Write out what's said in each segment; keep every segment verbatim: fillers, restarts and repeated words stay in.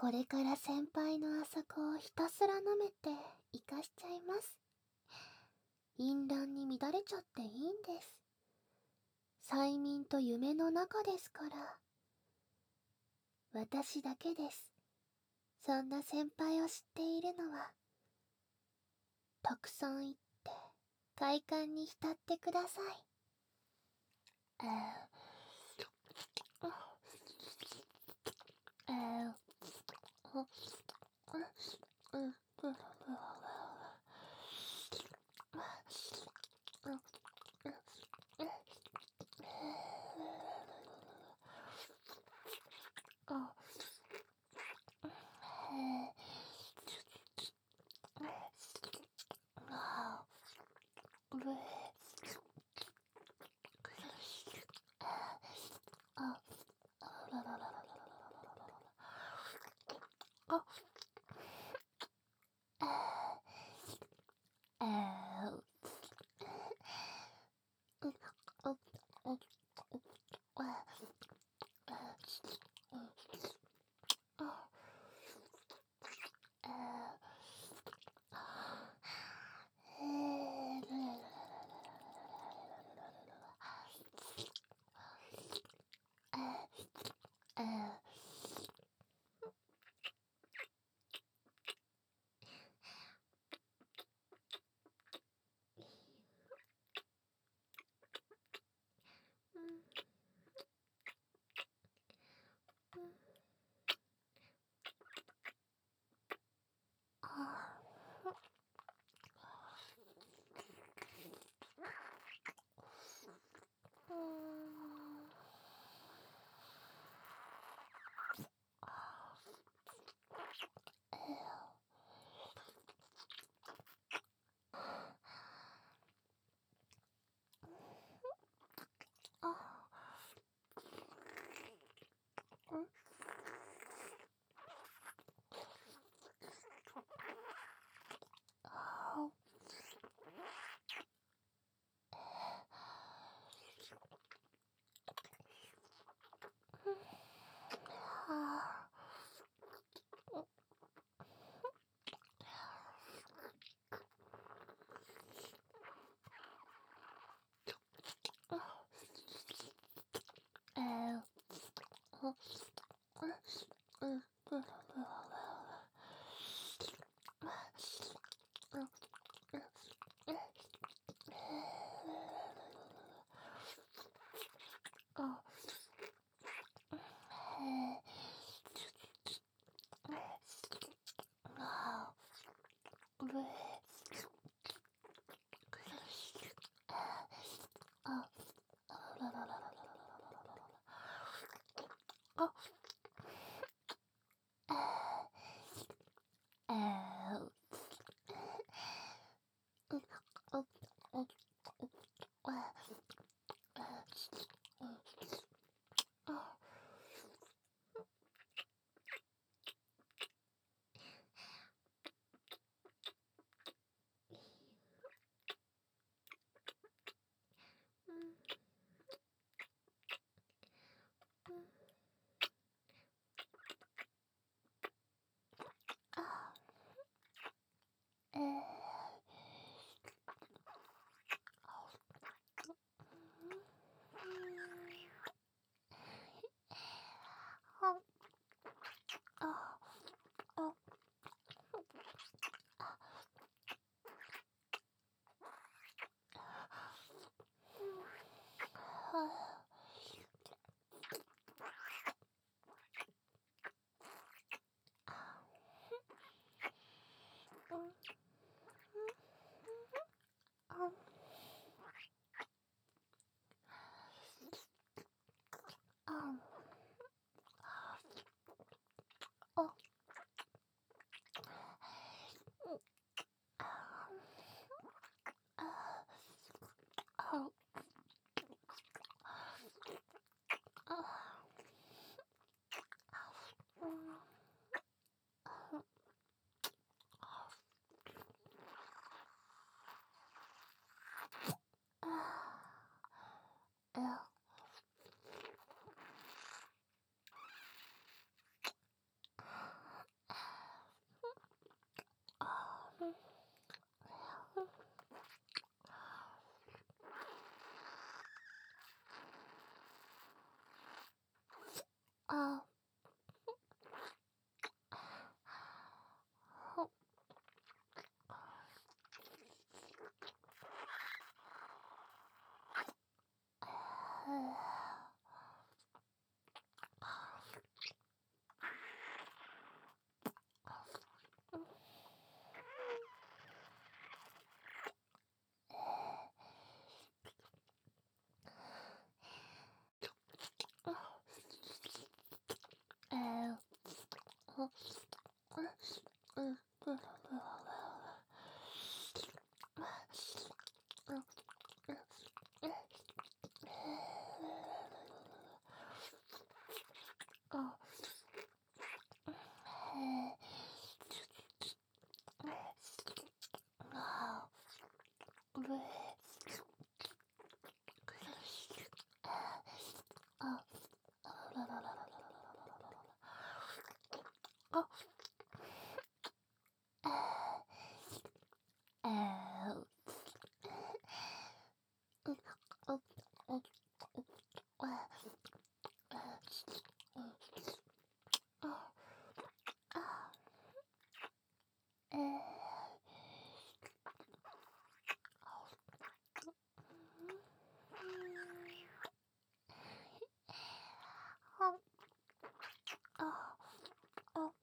これから先輩のあそこをひたすら舐めて生かしちゃいます。淫乱に乱れちゃっていいんです。催眠と夢の中ですから。私だけです。そんな先輩を知っているのは。たくさん言って快感に浸ってください。えー、えー、 あ、ほ、えー、ほ、うん、うん、うん、あ、えー、あ、うえ、あ、あららららららららら、あ、えー、う、う、う、う、あ、あ、あ、えー、あ、あ、あ、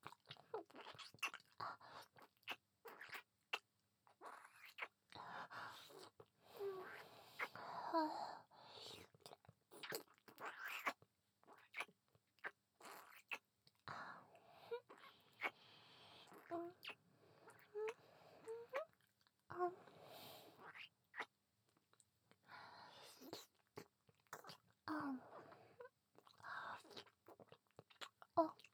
はあ、うん、あ、あ、あ、